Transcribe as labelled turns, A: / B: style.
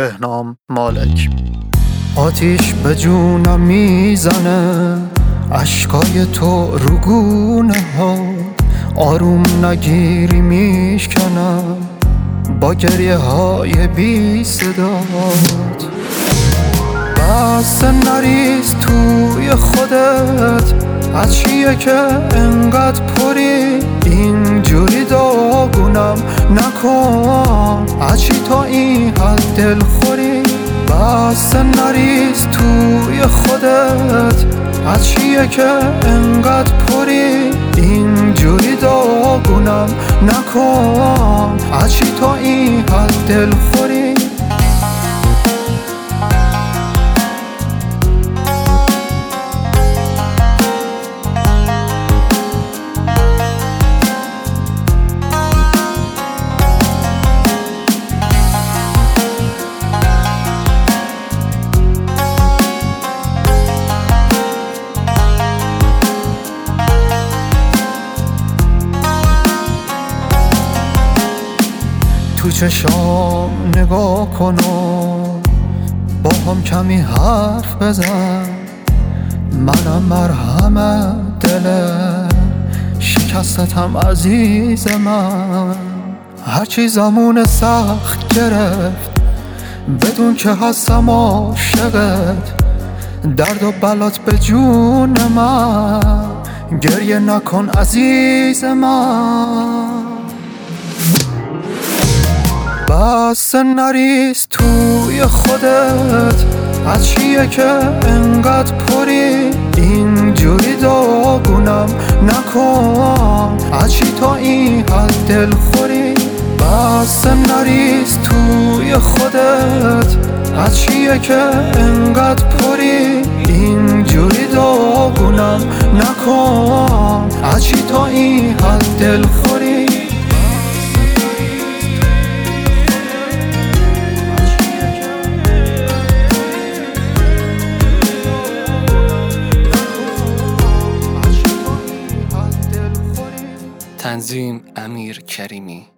A: بهنام مالک. آتیش به جونم میزنه، اشکای تو رو گونه ها، آروم نگیری میشکنم با گریه های بی صدات. بس نریز توی خودت، از چیه که انقدر پری، اینجوری داغونم نکن، از چی تا این حد دل خوری. بس نریز توی خودت، از چیه که انقدر پری، اینجوری داغونم نکن، از چی تا این حد دل خوری. تو چشام نگاه کن و با هم کمی حرف بزن، منم مرهم دل شکستتم عزیز من. هرچی زمان سخت گرفت بدون که هستم عاشقت، درد و بلات به جون من، گریه نکن عزیز من. بس نریز توی خودت، از چیه که انقدر پری، اینجوری داغونم نکن، از چی تا این حد دل خوری. بس نریز توی خودت، از چیه که انقدر پری، اینجوری داغونم نکن، از چی تا این حد دل خوری.
B: تنظیم امیر کریمی.